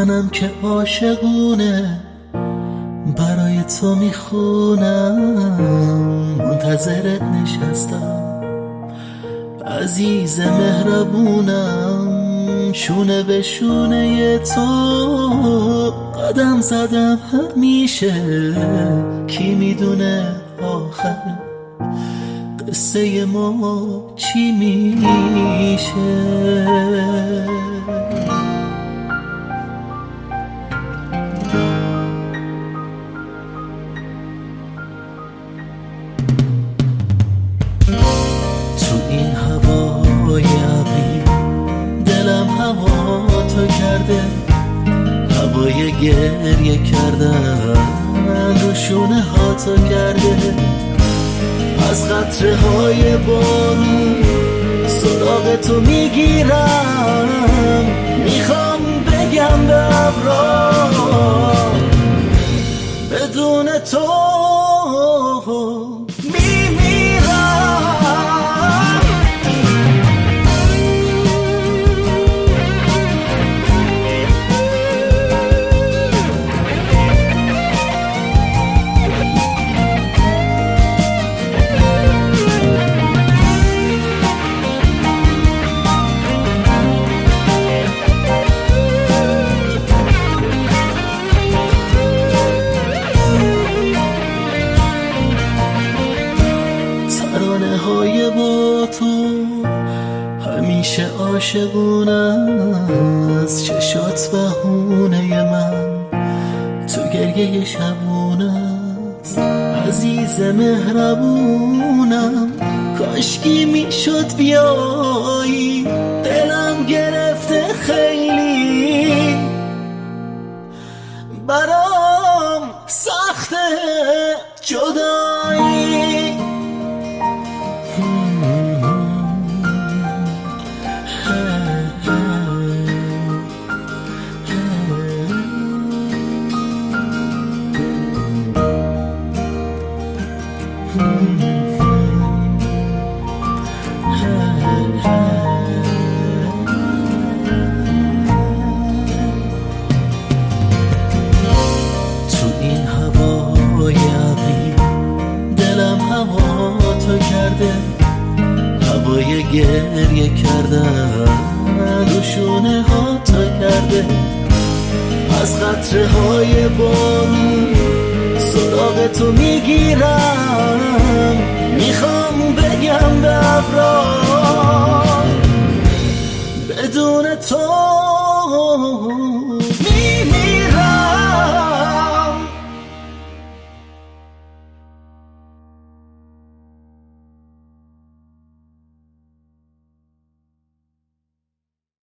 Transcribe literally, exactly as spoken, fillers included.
منم که عاشقونه برای تو میخونم، منتظرت نشستم عزیز مهربونم، شونه به شونه تو قدم زدم همیشه، کی میدونه آخر قصه ما چی میشه. هوای گریه کردن رو شونه ها تو کرده، از قطره های بارون سراغ تو میگیرم، میخوام بگم به ابرا بدون تو های با تو همیشه عاشقونم، از چشات بهونه من تو گریه شبونست، عزیز مهربونم کاشکی میشد بیایی، دلم گرفته خیلی برام سخته جدایی. تو این هوای ابری دلم هوا تو کرده، هوای گریه کردن رو شونه ها تو کرده، از قطره های بارون سراغ تو میگیرم،